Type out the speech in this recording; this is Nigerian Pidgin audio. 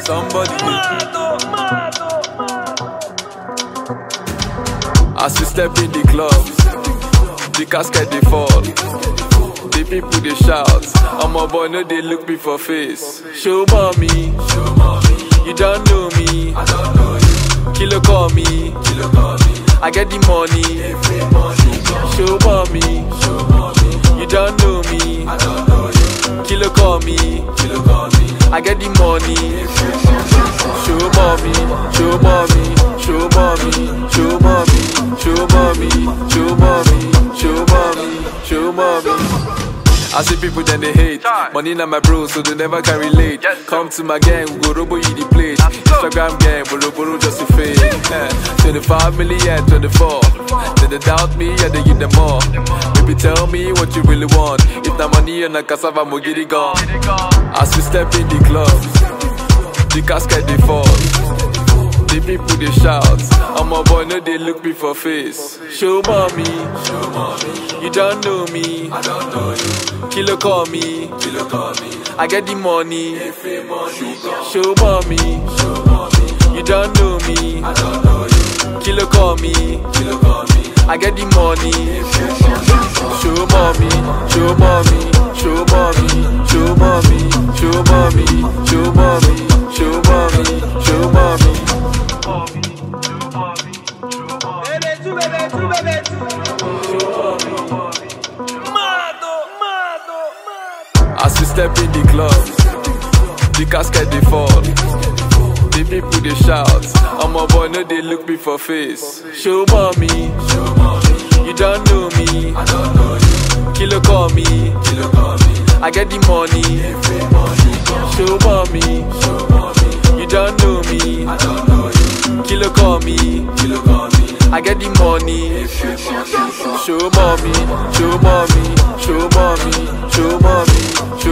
Somebody as we step in the club, the casket they fall, the people they shout. I'm a boy, no they look me for face. Show mommy, you don't know me. Kilo call me, I get the money. Show mommy, you don't know me. Kilo call me, I get the money. Show mommy, show mommy, show mommy, show mommy, show mommy, show mommy, show mommy, show mommy. I see people then they hate. Money na my bro, so they never can relate. Come to my gang, we go robo you the plate. Instagram gang, but robo just a fake. 25 million, 24. Then they doubt me, yeah they give them more. Baby tell me what you really want. If the money and the cassava, mo get it gone. As we step in the club, the casket they fall, the people they shout. I'm a boy, no they look me for face. Show mommy, you don't know me. Kilo call me, I get the money. Show mommy, you don't know me. Kilo call me, I get the money. Show mommy, show mommy, show mommy, show mommy, show mommy, show mommy, show mommy, show mommy. As we step in the club, the casket they fall, the people they shout. I'm a boy, no they look me for face. Show mommy, you don't know me. Kilo call me, I get the money. Show mommy, you don't know me. Kilo call me, I get the money. Show mommy, show mommy, show mommy, show mommy, show